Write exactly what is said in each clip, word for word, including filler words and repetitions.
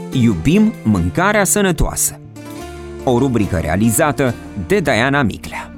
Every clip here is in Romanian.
Iubim mâncarea sănătoasă. O rubrică realizată de Diana Miclea.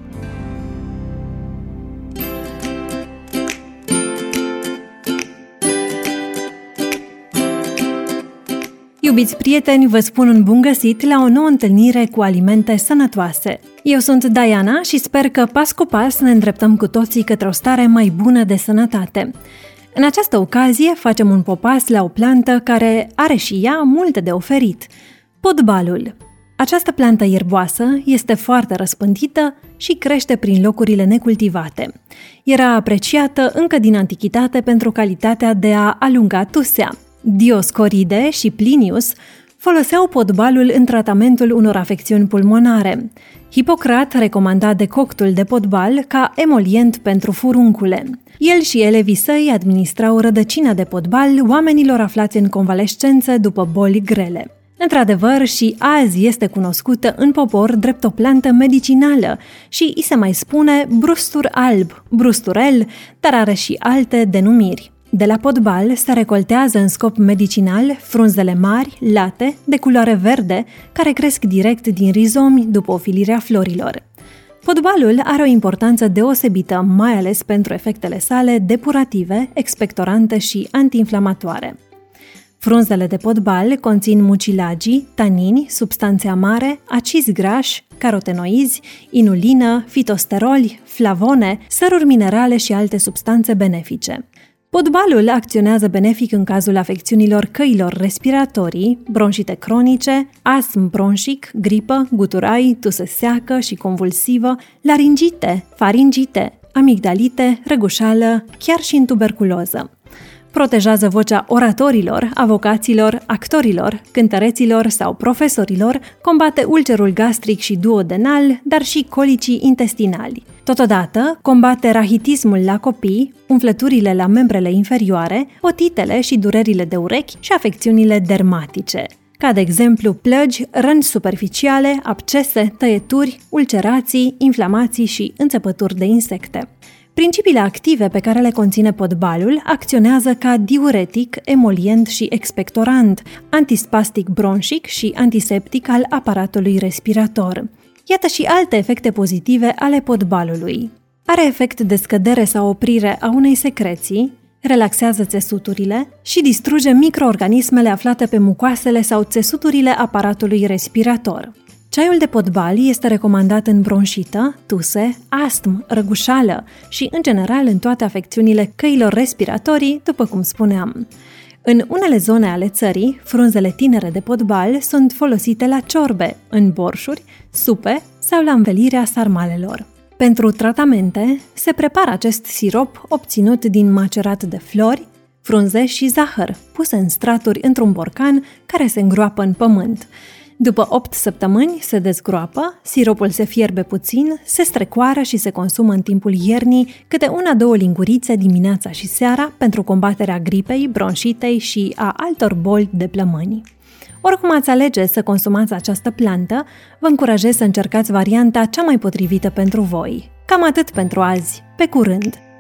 Iubiți prieteni, vă spun un bun găsit la o nouă întâlnire cu alimente sănătoase. Eu sunt Diana și sper că pas cu pas ne îndreptăm cu toții către o stare mai bună de sănătate. În această ocazie facem un popas la o plantă care are și ea multe de oferit: potbalul. Această plantă ierboasă este foarte răspândită și crește prin locurile necultivate. Era apreciată încă din antichitate pentru calitatea de a alunga tusea. Dioscoride și Plinius foloseau potbalul în tratamentul unor afecțiuni pulmonare. Hipocrat recomanda decoctul de potbal ca emolient pentru furuncule. El și elevii săi administrau rădăcina de potbal oamenilor aflați în convalescență după boli grele. Într-adevăr, și azi este cunoscută în popor drept o plantă medicinală și îi se mai spune brustur alb, brusturel, dar are și alte denumiri. De la potbal se recoltează în scop medicinal frunzele mari, late, de culoare verde, care cresc direct din rizomi după ofilirea florilor. Potbalul are o importanță deosebită, mai ales pentru efectele sale depurative, expectorante și antiinflamatoare. Frunzele de potbal conțin mucilagii, tanini, substanțe amare, acizi grași, carotenoizi, inulină, fitosteroli, flavone, săruri minerale și alte substanțe benefice. Potbalul acționează benefic în cazul afecțiunilor căilor respiratorii, bronșite cronice, astm bronșic, gripă, guturai, tusă seacă și convulsivă, laringite, faringite, amigdalite, răgușală, chiar și în tuberculoză. Protejează vocea oratorilor, avocaților, actorilor, cântăreților sau profesorilor, combate ulcerul gastric și duodenal, dar și colicii intestinali. Totodată, combate rahitismul la copii, umflăturile la membrele inferioare, otitele și durerile de urechi și afecțiunile dermatice, ca de exemplu plăgi, răni superficiale, abcese, tăieturi, ulcerații, inflamații și înțepături de insecte. Principiile active pe care le conține potbalul acționează ca diuretic, emolient și expectorant, antispastic bronșic și antiseptic al aparatului respirator. Iată și alte efecte pozitive ale potbalului. Are efect de scădere sau oprire a unei secreții, relaxează țesuturile și distruge microorganismele aflate pe mucoasele sau țesuturile aparatului respirator. Ceaiul de potbal este recomandat în bronșită, tuse, astm, răgușală și, în general, în toate afecțiunile căilor respiratorii, după cum spuneam. În unele zone ale țării, frunzele tinere de potbal sunt folosite la ciorbe, în borșuri, supe sau la învelirea sarmalelor. Pentru tratamente, se prepară acest sirop obținut din macerat de flori, frunze și zahăr, puse în straturi într-un borcan care se îngroapă în pământ. După opt săptămâni se dezgroapă, siropul se fierbe puțin, se strecoară și se consumă în timpul iernii câte una-două lingurițe dimineața și seara pentru combaterea gripei, bronșitei și a altor boli de plămâni. Oricum ați alege să consumați această plantă, vă încurajez să încercați varianta cea mai potrivită pentru voi. Cam atât pentru azi. Pe curând!